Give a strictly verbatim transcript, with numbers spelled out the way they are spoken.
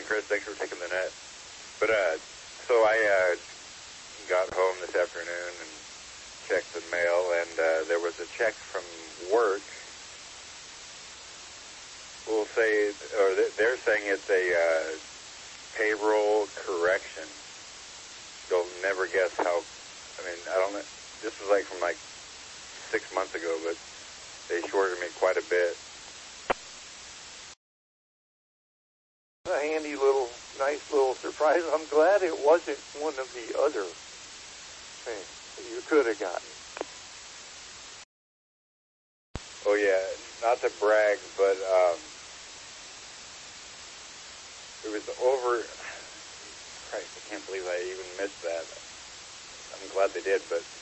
Chris. Thanks for taking the net. But, uh, so I, uh, got home this afternoon and checked the mail, and, uh, there was a check from work. We'll say, or they're saying it's a, uh, payroll correction. You'll never guess how, I mean, I don't know, this was like from like six months ago, but they shorted me quite a bit. A handy little, nice little surprise. I'm glad it wasn't one of the other things that you could have gotten. Oh yeah, not to brag, but um, it was over. Christ, I can't believe I even missed that. I'm glad they did, but